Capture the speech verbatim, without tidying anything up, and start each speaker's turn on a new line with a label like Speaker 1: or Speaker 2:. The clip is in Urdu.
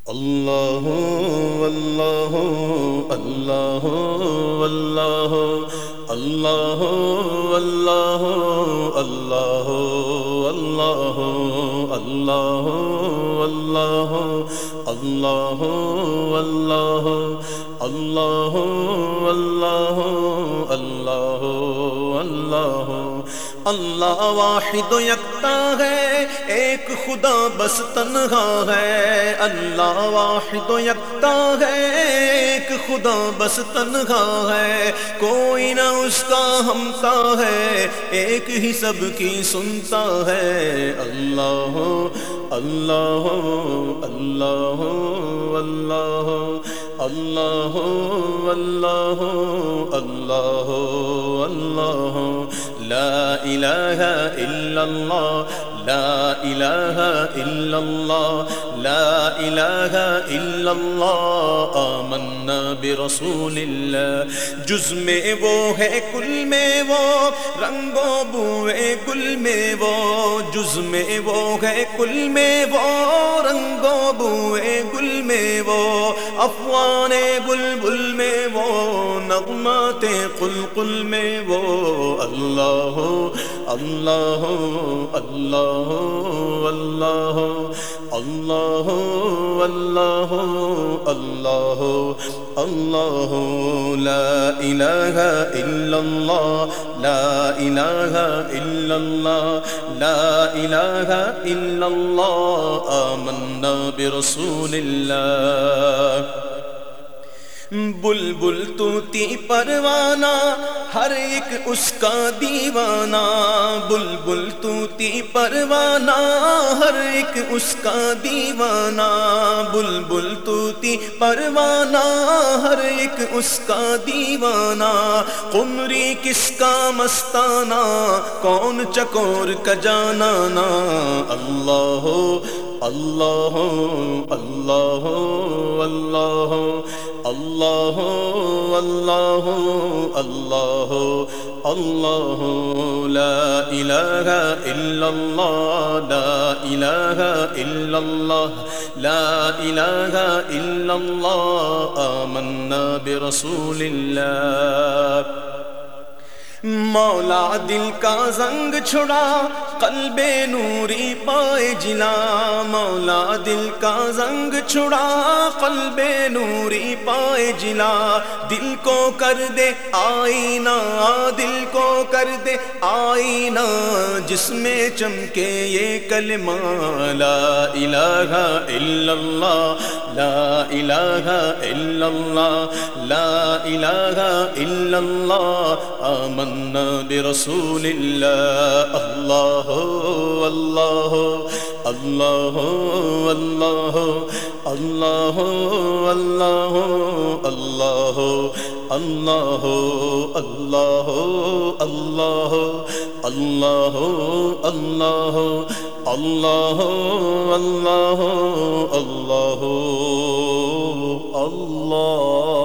Speaker 1: اللہ اللہ اللہ اللہ اللہ اللہ اللہ اللہ اللہ اللہ اللہ اللہ اللہ اللہ اللہ اللہ اللہ واحد و یکتا ہے، ایک خدا بس تنہا ہے۔ اللہ واحد و یکتا ہے، ایک خدا بس تنہا ہے، کوئی نہ اس کا ہمتا ہے، ایک ہی سب کی سنتا ہے۔ اللہ اللہ اللہ اللہ اللہ اللہ اللہ اللہ لا الہ الا اللہ لا الہ الا اللہ لا الہ الا اللہ آمنا برسول اللہ۔ جز میں وہ ہے کل میں وہ، رنگ و بوئے گل میں وہ، جز میں وہ ہے کل میں وہ، رنگ و بوئے گل میں وہ، افوان بلبل میں وہ، نغمات قلقل میں وہ۔ اللہ اللہ اللہ اللہ اللہ اللہ اللہ اللہ لا الہ الا اللہ لا الہ الا اللہ لا الہ الا اللہ آمنا برسول اللہ۔ بلبل طوطی پروانہ ہر ایک اس کا دیوانہ، بلبل طوطی پروانہ ہر ایک اس کا دیوانہ، بلبل طوطی پروانہ ہر ایک اس کا دیوانہ، قمری کس کا مستانہ کون چکور کا جانانا۔ اللہ اللہ اللہ اللہ اللہ اللہ اللہ اللہ لا الہ الا اللہ لا الہ الا اللہ لا الہ الا اللہ آمنا برسول اللہ۔ مولا دل کا زنگ چھڑا قلب نوری پائے جلا، مولا دل کا زنگ چھڑا قلب نوری پائے جلا، دل کو کر دے آئینہ دل کو کر دے آئینہ جس میں چمکے یہ کلمہ لا الہ الا اللہ لا الہ الا اللہ لا الہ الا اللہ آمنا برسول اللہ۔ اللہ اللہ اللہ اللہ اللہ اللہ اللہ اللہ اللہ اللہ اللہ اللہ اللہ اللہ اللہ اللہ